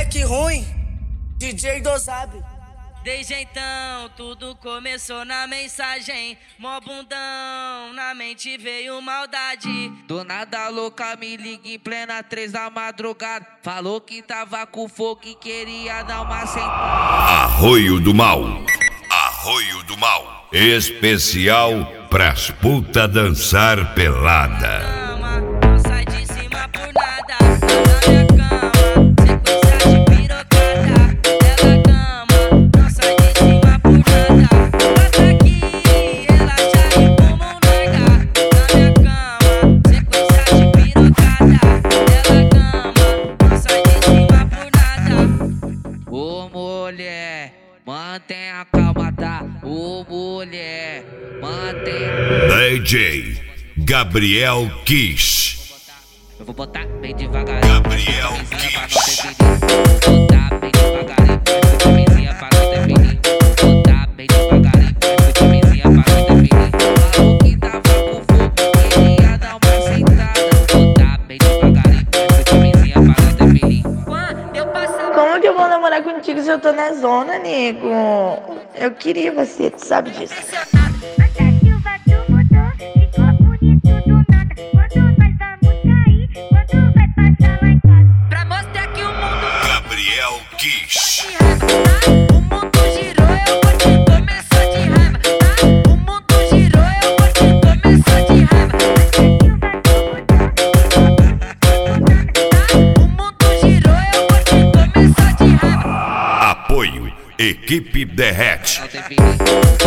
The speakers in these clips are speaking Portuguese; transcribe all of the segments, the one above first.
Moleque ruim, DJ Dozab. Desde então, tudo começou na mensagem. Mó bundão, na mente veio maldade. Do nada louca me liga em plena 3 da madrugada. Falou que tava com fogo e queria dar uma sentada. Arroio do Mal. Arroio do Mal. Especial pras puta dançar pelada. Não sai de cima por nada. Na minha cama, sequência de pirocada. Ela cama, não sai de cima por nada. Passa aqui, ela já empurra mão larga. Na minha cama, sequência de pirocada. Ela cama, não sai de cima por nada. Ô mulher, mantenha a calma, tá? Ô mulher, mantenha. DJ Gabriel Kiss. Eu vou botar bem devagarinho. Gabriel Kiss. Botar bem devagarinho, faz camisinha pra não ter filhinho. Botar bem devagarinho, faz camisinha pra não ter filhinho. Falou que tava com fogo, queria dar uma sentada. Botar bem devagarinho, faz camisinha pra não ter filhinho. Como que eu vou namorar contigo se eu tô na zona, nego? Eu queria você, tu sabe disso. Pra mostrar que o mundo Gabriel Kiss. o mundo girou, eu vou te começar de raiva. O mundo girou, eu vou te começar de raiva. O mundo girou, eu vou te começar de raiva. Apoio Equipe Derrete. Não ter filhinho.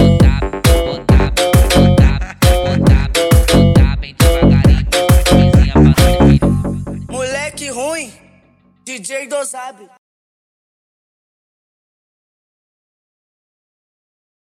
Botar bem devagarinho, faz camisinha pra não ter filhinho. Moleque ruim, DJ Dozab.